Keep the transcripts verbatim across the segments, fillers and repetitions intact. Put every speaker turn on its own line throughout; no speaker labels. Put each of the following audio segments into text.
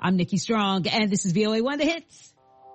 I'm Nikki Strong, and this is V O A One The Hits.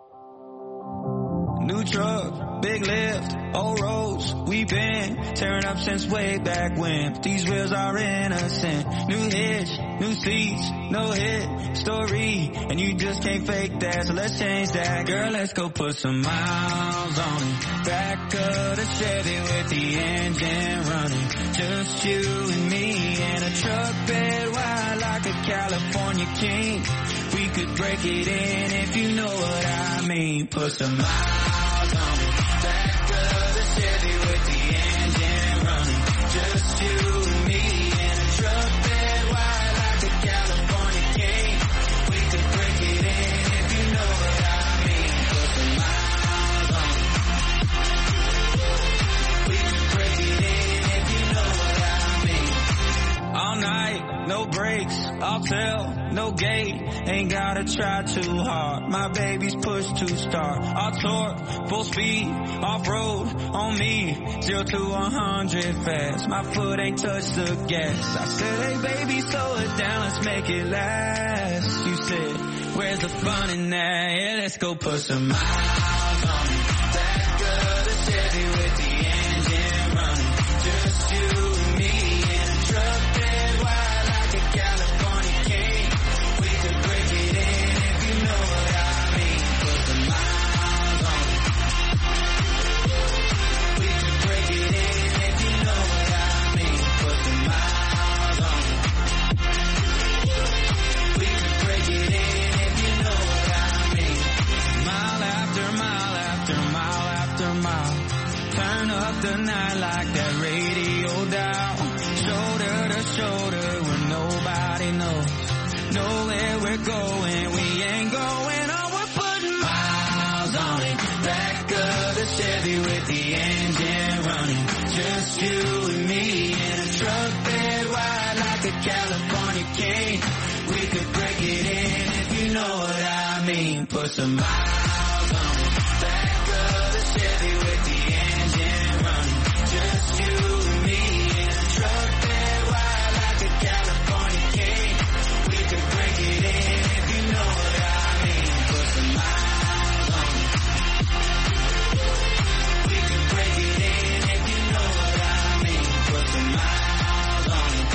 New truck, big lift, old roads, we been tearing up since way back when. These wheels are innocent. New hitch, new seats, no hit story, and you just can't fake that, so let's change that. Girl, let's go put some miles on it. Back of the Chevy with the engine running. Just you and me in a truck bed wide like a California king. We could break it in if you know what I mean. Put some miles on it. Back of the Chevy with the engine running. Just you and me in a truck bed wide like a California king. We could break it in if you know what I mean. Put some miles on it. We could break it in if you know what I mean. All night, no brakes, I'll tell. No gate, ain't gotta try too hard. My baby's push to start. All torque, full speed, off-road on me. Zero to one hundred fast. My foot ain't touched the gas. I said, hey baby, slow it down, let's make it last. You said, where's the fun in that? Yeah, let's go put some miles on it. Back of the Chevy with the engine running. Just you and me in a truck bed wide like a California king. The night like that radio dial, shoulder to shoulder where nobody knows. Nowhere we're going, we ain't going on. We're putting miles on it. Back of the Chevy with the engine running. Just you and me in a truck bed wide like a California king. We could break it in if you know what I mean. Put some miles on it. Back of the Chevy with the engine running. Just you and me in a truck bed wide like a California king. We could break it in if you know what I mean. Put some miles on it. We could break it in if you know what I mean. Put some miles on it.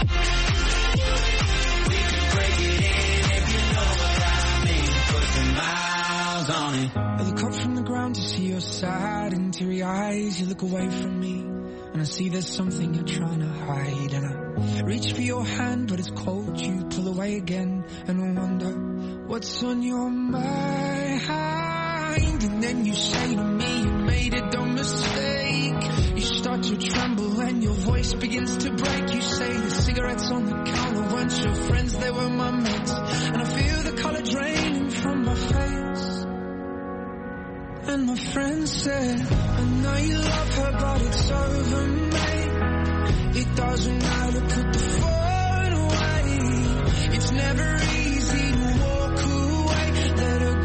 We could break it in if you know what I mean. Put some miles on it.
I look up from the ground to see your sad and teary eyes. You look away from me and I see there's something you're trying to hide. And I reach for your hand but it's cold. You pull away again and I wonder what's on your mind. And then you say to me you made a dumb mistake. You start to tremble and your voice begins to break. You say the cigarettes on the counter weren't your friends, they were my mates. And I feel the color draining from my face. And my friend said, I know you love her, but it's over, mate. It doesn't matter, put the phone away. It's never easy to walk away. Let her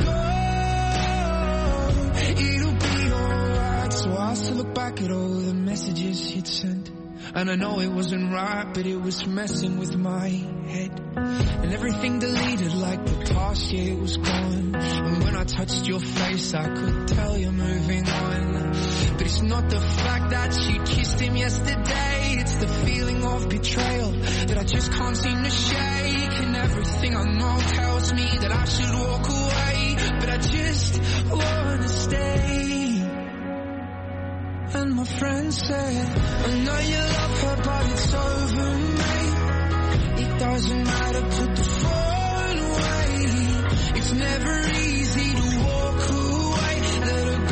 go, it'll be alright. So I still look back at all the messages you'd sent. And I know it wasn't right, but it was messing with my head. And everything deleted like the past year was gone. And when I touched your face, I could tell you're moving on. But it's not the fact that you kissed him yesterday. It's the feeling of betrayal that I just can't seem to shake. And everything I know tells me that I should walk away, but I just wanna stay. And my friend said, I know you love her, but it's over, mate. It doesn't matter, put the phone away. It's never easy to walk away. Let her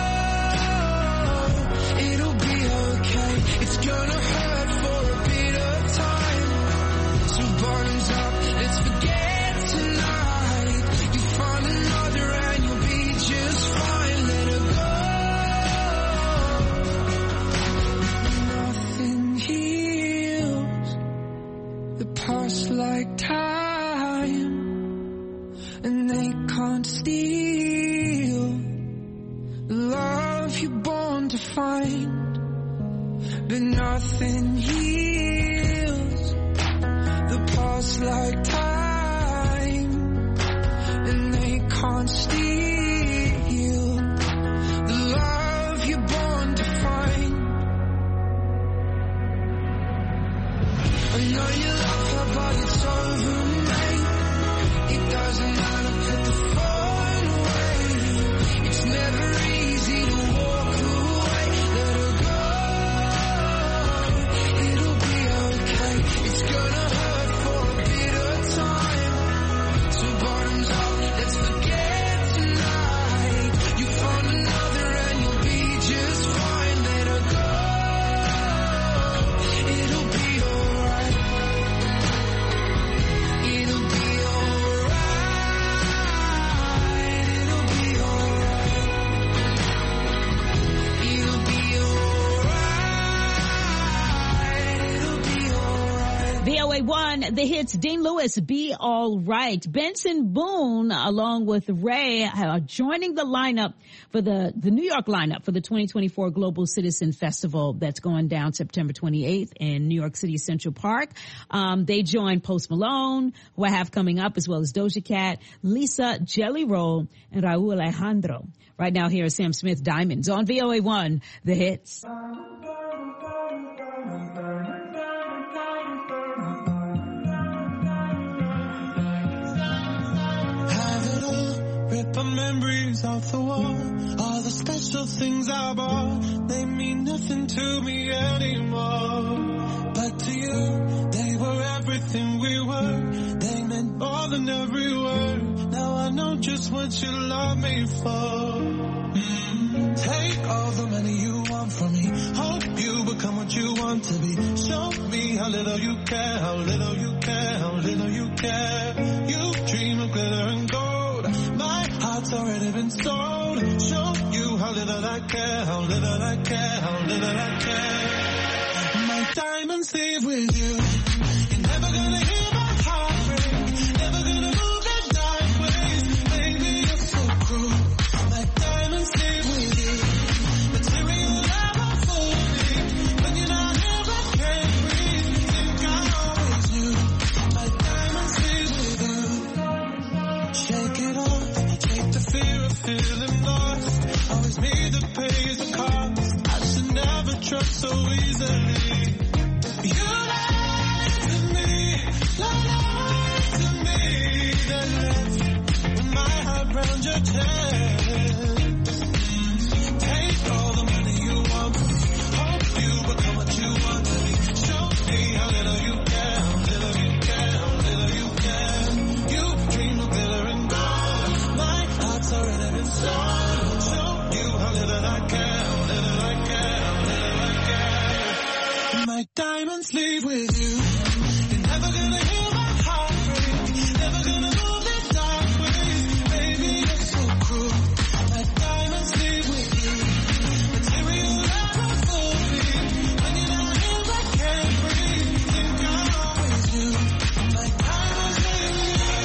go, it'll be okay. It's gonna hurt for a bit of time. So bottoms up, let's forget tonight. You find another and you'll be just fine. Let her go. Past like time, and they can't steal the love you're born to find. But nothing heals the past like time, can't steal the love you're born to find. I know you love her, but it's over, mate. It doesn't matter, put the phone away. It's never easy to walk away. Let her go, it'll be okay. It's gonna hurt for a bit of time. So bottoms up, let's forget tonight. You found another and you'll be just fine. Let her go, it'll be alright. It'll be alright. It'll be alright. It'll be alright. It'll be alright.
V O A one, the hits, Dean Lewis, Be All Right. Benson Boone, along with Ray, are joining the lineup for the, the New York lineup for the twenty twenty-four Global Citizen Festival that's going down September twenty-eighth in New York City Central Park. Um, they join Post Malone, who I have coming up, as well as Doja Cat, Lisa, Jelly Roll, and Raul Alejandro. Right now, here is Sam Smith, Diamonds, on V O A one, the hits.
Have it all, rip our memories off the wall. All the special things I bought, they mean nothing to me anymore. But to you, they were everything we were. They meant more than every word. Now I know just what you love me for. Mm. Take all the money you want from me. Hope you become what you want to be. Show me how little you care, how little you care, how little you care. You dream of glitter and gold. My heart's already been sold. Show you how little I care, how little I care, how little I care. My diamonds leave with you. You're never gonna hear my heart break. Never gonna move in dark ways. Baby, you're so cruel. My diamonds leave with you. Material love unfolding. When you're not here, I can't breathe. Think I always knew. My diamonds leave with you. Shake it off. Take the fear of feeling lost. Always me that pays the cost. I should never trust so easily. You lied to me, lied to me. Then left with my heart round your chest. Take all the money you want from me. Hope you become what you want to be. Show me how little you care, how little you care, how little you care. You dream of glitter and gold. My heart's already been sold. Show you how little I care, how little I care, how little I care. My diamonds leave with you. You're never gonna hear my heart break. Never gonna move in dark ways. Baby, you're so cruel. My diamonds leave with you. Material love unfolding. When you're not here, I can't breathe. Think I always knew. My diamonds leave with you.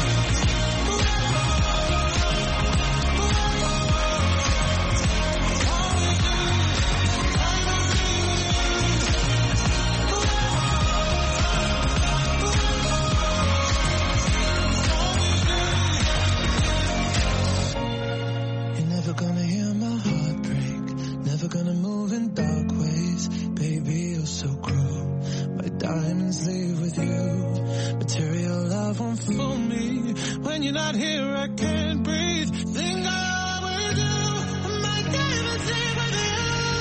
You're never gonna hear my heart break. Never gonna move in dark ways. Baby, you're so cruel. My diamonds leave with you. Material love won't fool me. When you're not here, I can't breathe. Think I always do. My diamonds leave with you.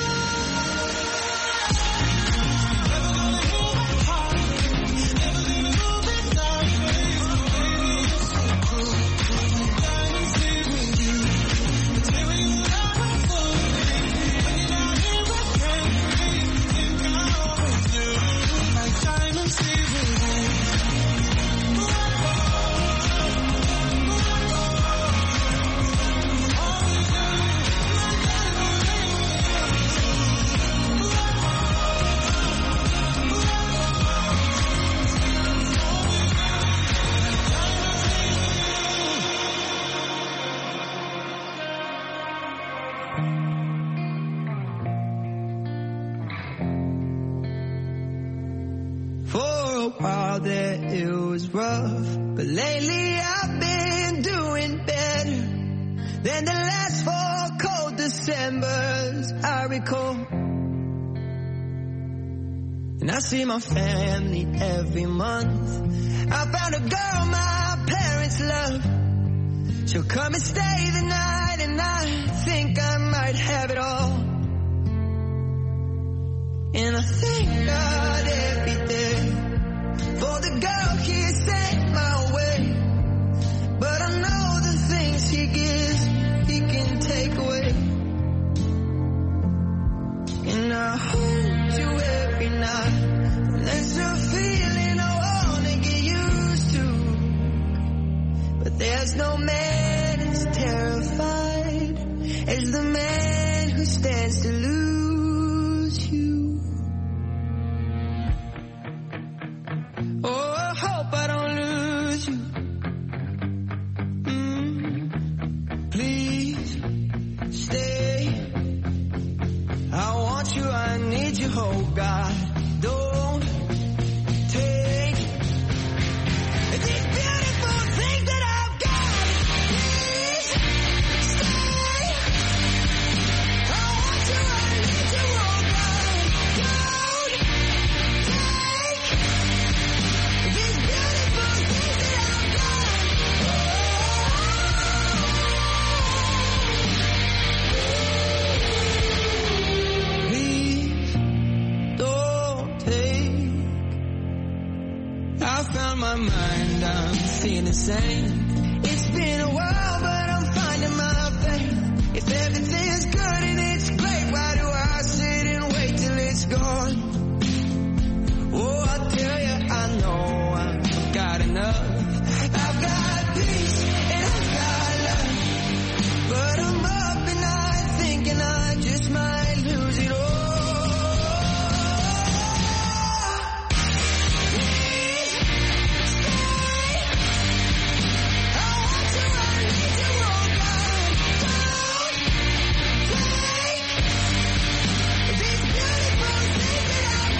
Never gonna hear my heart break. Never gonna move in dark ways. Baby, you're so cruel. My diamonds leave with you. Material love unfolding. When you're not here, I can't breathe. Think I always do. My diamonds leave with you.
For a while there it was rough, but lately I've been doing better.
And the last four cold Decembers I recall. And I see my family every month. I found a girl my parents love. She'll come and stay the night, and I think I might have it all. And I thank God every day for the girl he sent my way. But I know the things he gives, he can take away. And I hold you every night, and that's a feeling I wanna get used to. But there's no man as terrified as the man who stands to lose you. Oh, I hope I don't lose you. Mm, please stay. I want you, I need you, oh God. Don't take these beautiful things that I've got. Please stay. I want you, I need you, oh God. Don't take these beautiful things that I've got. Please don't take. I found my mind, I'm feeling sane. It's been a while, but I'm finding my faith. If everything's good and it's great, why do I sit and wait till it's gone? Oh, I tell you, I know I've got enough. I've got peace and I've got love, but I'm up and I thinking I just might lose it all. Please stay. I want you, I need you, oh God. Don't take these beautiful things that I've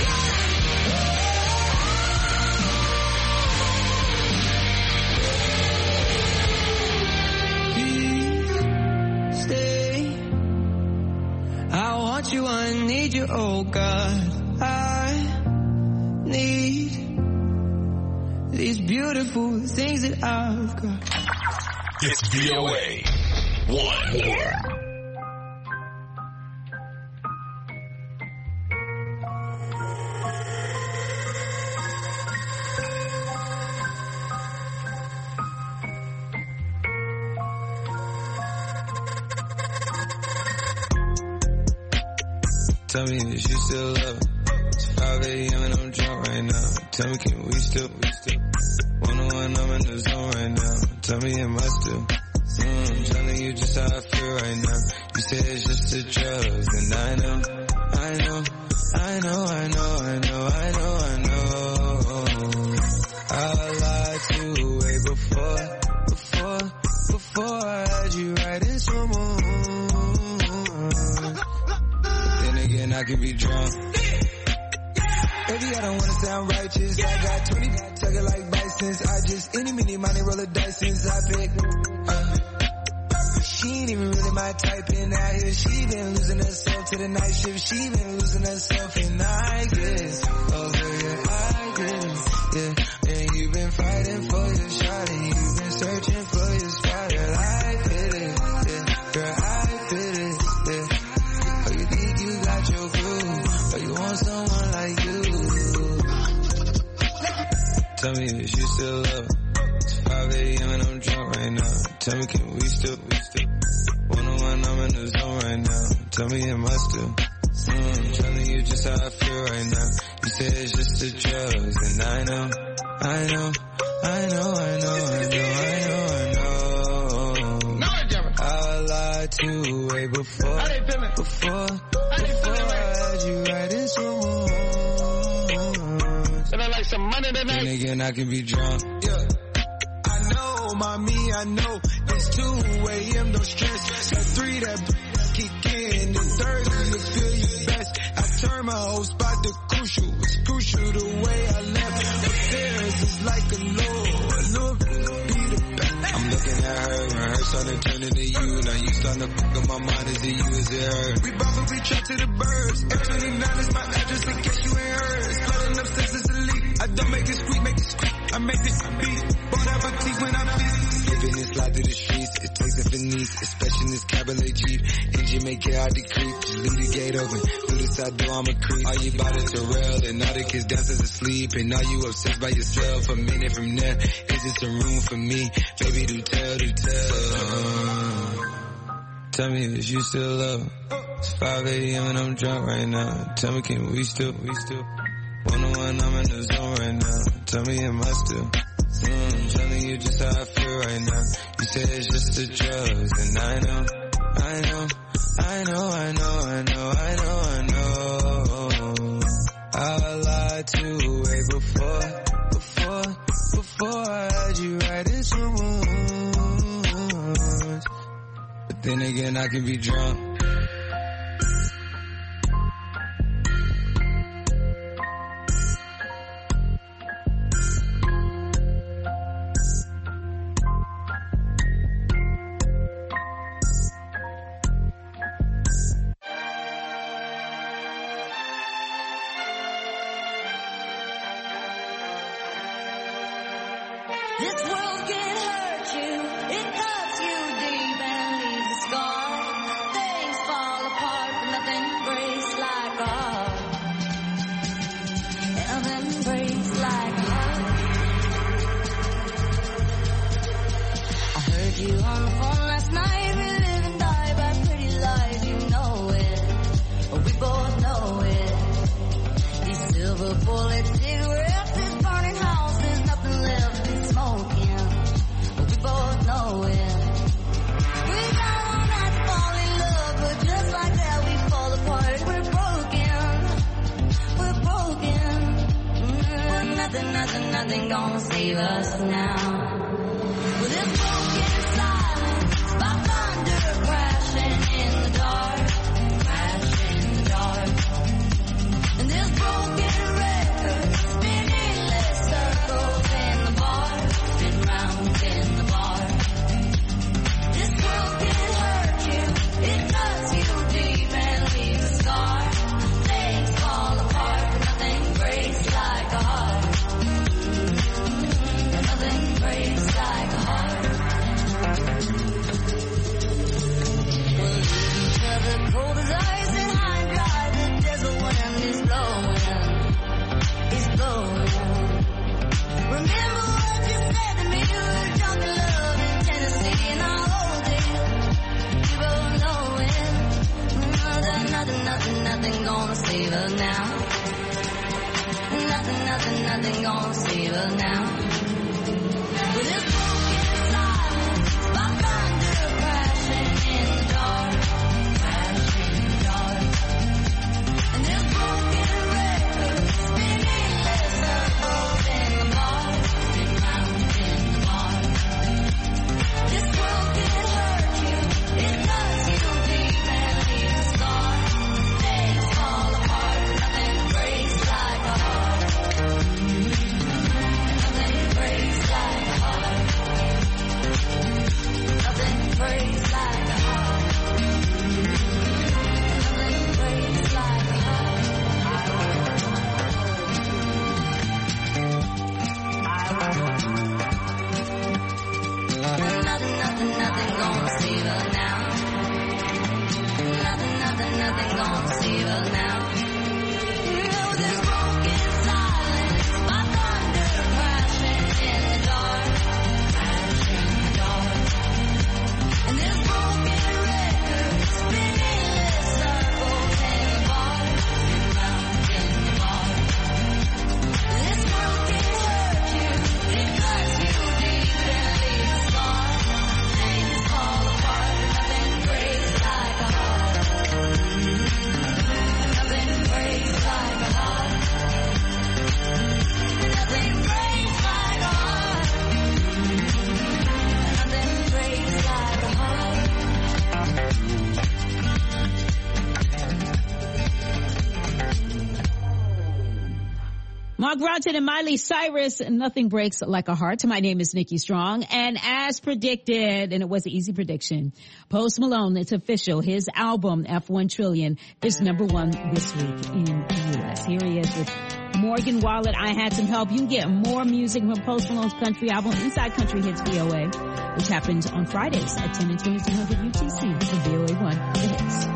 got. Please stay. I want you, I need you, oh God. I need these beautiful things that I've got.
It's V O A. One.
Tell me, is you still love it? It's five a.m. and I'm drunk right now. Tell me, can we still, we still? One on one, I'm in the zone right now. Tell me, am I still? Mm, I'm telling you just how I feel right now. You say it's just the drugs, and I know, I know, I know, I know, I know, I know, I know. I lied to you way before, before, before I had you writing someone. Then again, I could be drunk. Baby, I don't wanna sound righteous. I got twenty tugging like Bisons. I just any mini money roll a dice since I pick. Uh, she ain't even really my type in out here. She been losing herself to the night shift. She been losing herself in I guess. Over your I guess. Yeah, and you've been fighting for your shot and you've been searching for your spot. Girl, I fit it. Yeah, girl, I fit it. Yeah. Oh, you think you got your groove, but you want someone like you. Tell me, is you still love it? It's five a.m. and I'm drunk right now. Tell me, can we still, we still? One on one, I'm in the zone right now. Tell me, am I still? Mm, I'm telling you just how I feel right now. You say it's just the drugs, and I know, I know, I know, I know, I know, I know, I know. I lied to you way before, before, before I had you writing someone.
Like some money tonight.
Then again, I can be drunk. Yeah. I know, mommy, I know. It's two a.m., no stress. At three, that kick in. And Thursday, you feel you best. I turn my whole spot to crucial. It's crucial the way I left. But theirs is like a low, a little be the best. I'm looking at her and her starting to turn into you. Now you starting to fuck up my mind. Is it you, is it her?
We both will be trapped to the birds. F twenty-nine is my address in case you ain't heard. It's flooding up senses to leak. I don't make it squeak, make it squeak. I make this beat. Bought out boutique when I'm busy.
Living and slide through the streets. It takes a finesse, especially in this Cabernet Jeep. Engine make it hard to creep. Just leave the gate open. Through the side door, I'm a creep. All you bought is Terrell, and all the kids downstairs asleep. And all you obsessed by yourself. A minute from there, is this a room for me? Baby, do tell, do tell. Uh, tell me if you still love. It's five a.m. and I'm drunk right now. Tell me, can we still, we still? One on one, I'm in the zone right now. Tell me, am I still? Mm, telling you just how I feel right now. You say it's just the drugs, and I know, I know, I know, I know, I know, I know, I know. I lied to you way before, before, before I had you right in some wounds. But then again, I can be drunk.
This world can hurt you, it cuts you deep and leaves a scar. Things fall apart, but nothing breaks like a heart. Nothing breaks like a heart. I heard you on the phone last night. We live and die by pretty lies, you know it. We both know it. These silver bullet cigarettes, this burning house, there's nothing left. Smoking, but we both know it. We got all night to fall in love, but just like that we fall apart. We're broken, we're broken. Mm, nothing, nothing, nothing gonna save us now. Well, this broken silence by thunder crashing in the dark, crashing in the dark. And this broken record spinning less circles in the bar. In the bar. This world can hurt you, it cuts you deep and leaves a scar. Things fall apart, nothing breaks like a heart. Nothing breaks like a heart. We'll leave each other cold as ice and high and dry. The desert wind is blowing, it's blowing. Remember what you said to me, you were drunk in love in Tennessee, and I'll hold it, we both know it. Nothing, nothing, nothing, nothing gonna save us now. Nothing, nothing, nothing gonna save us now. With this broken silence, by thunder crashing in the dark, crashing in the dark. And this broken record spinning less circles in the bar. This world can hurt you, it cuts you deep and leaves a scar. Things fall apart, nothing breaks like a heart. Nothing breaks like a heart. Nothing breaks like a heart. Nothing breaks like a heart. Nothing, nothing, nothing gonna save us now. Nothing, nothing, nothing gonna save us now. Oh, this broken silence, my thunder crashing in the dark, crashing in the dark. And this broken record spinning less circles in the bar, round in the bar. This world can hurt you, it cuts you deep and leaves a scar. Things fall apart, nothing breaks like a heart. Nothing
Mark Ronson and Miley Cyrus, Nothing Breaks Like a Heart. My name is Nikki Strong. And as predicted, and it was an easy prediction, Post Malone, it's official. His album, F one Trillion, is number one this week in the U S. Here he is with Morgan Wallen, I Had Some Help. You can get more music from Post Malone's country album, Inside Country Hits V O A, which happens on Fridays at ten and twenty-two hundred U T C for V O A one, The Hits.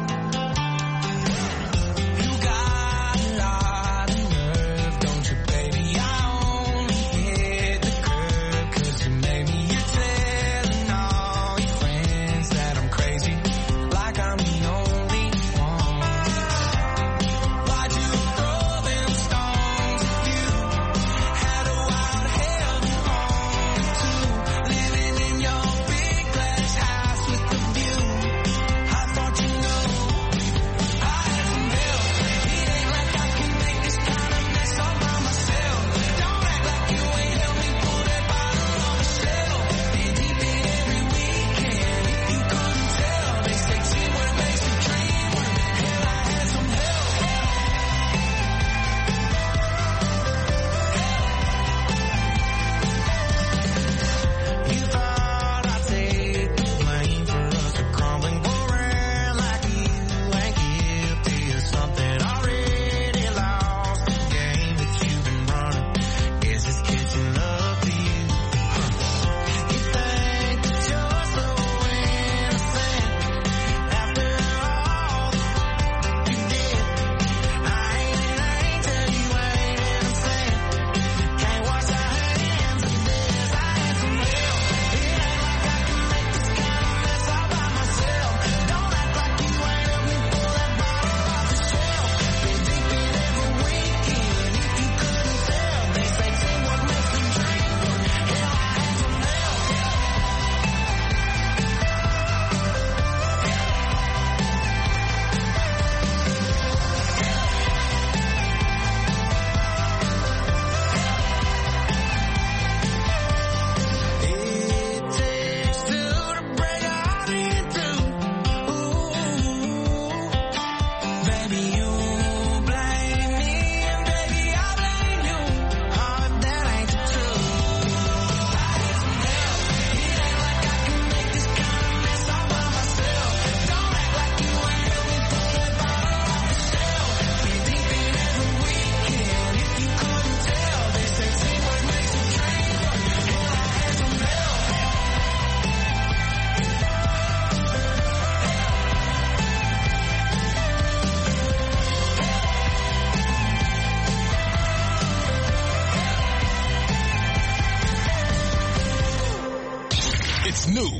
It's new.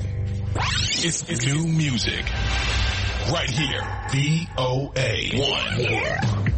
It's, it's new music. Right here. V O A one.